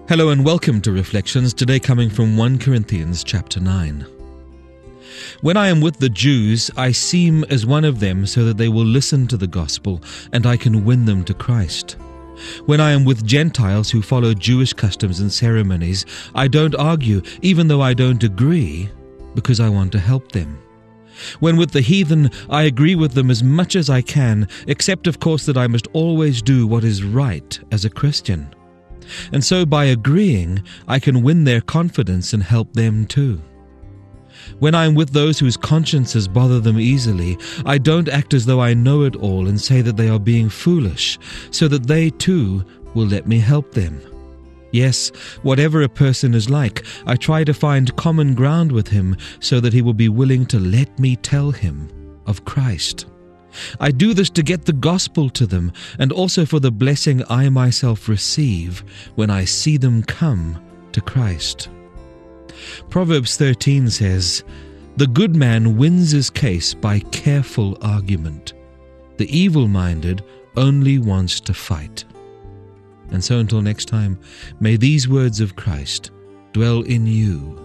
Hello and welcome to Reflections, today coming from 1 Corinthians chapter 9. When I am with the Jews, I seem as one of them so that they will listen to the gospel and I can win them to Christ. When I am with Gentiles who follow Jewish customs and ceremonies, I don't argue, even though I don't agree, because I want to help them. When with the heathen, I agree with them as much as I can, except of course that I must always do what is right as a Christian. And so by agreeing, I can win their confidence and help them too. When I am with those whose consciences bother them easily, I don't act as though I know it all and say that they are being foolish, so that they too will let me help them. Yes, whatever a person is like, I try to find common ground with him so that he will be willing to let me tell him of Christ. I do this to get the gospel to them and also for the blessing I myself receive when I see them come to Christ. Proverbs 13 says, "The good man wins his case by careful argument. The evil-minded only wants to fight." And so until next time, may these words of Christ dwell in you